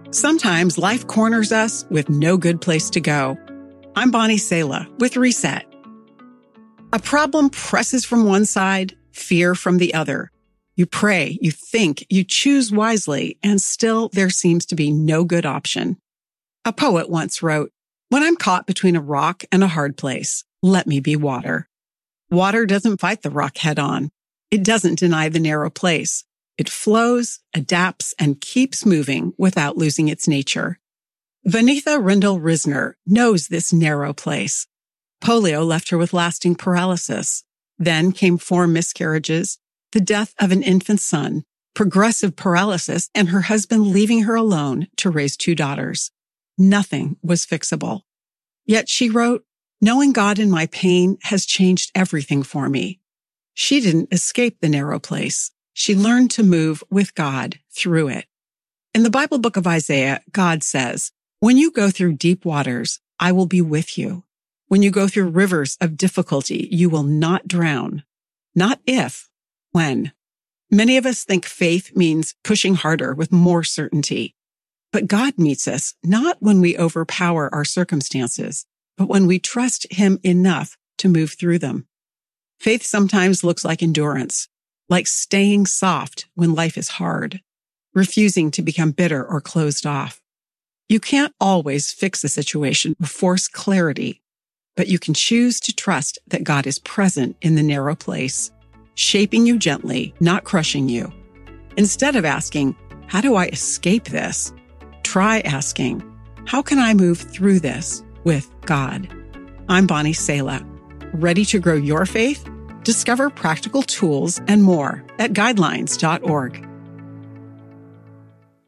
Sometimes life corners us with no good place to go. I'm Bonnie Sala with Reset. A problem presses from one side, fear from the other. You pray, you think, you choose wisely, and still there seems to be no good option. A poet once wrote, "When I'm caught between a rock and a hard place, let me be water." Water doesn't fight the rock head on. It doesn't deny the narrow place. It flows, adapts, and keeps moving without losing its nature. Vanitha Rindle-Risner knows this narrow place. Polio left her with lasting paralysis. Then came 4 miscarriages, the death of an infant son, progressive paralysis, and her husband leaving her alone to raise 2 daughters. Nothing was fixable. Yet she wrote, "Knowing God in my pain has changed everything for me." She didn't escape the narrow place. She learned to move with God through it. In the Bible book of Isaiah, God says, "When you go through deep waters, I will be with you. When you go through rivers of difficulty, you will not drown." Not if, when. Many of us think faith means pushing harder with more certainty. But God meets us not when we overpower our circumstances, but when we trust Him enough to move through them. Faith sometimes looks like endurance, like staying soft when life is hard, refusing to become bitter or closed off. You can't always fix a situation or force clarity, but you can choose to trust that God is present in the narrow place, shaping you gently, not crushing you. Instead of asking, "How do I escape this?" try asking, "How can I move through this with God?" I'm Bonnie Sala. Ready to grow your faith? Discover practical tools and more at guidelines.org.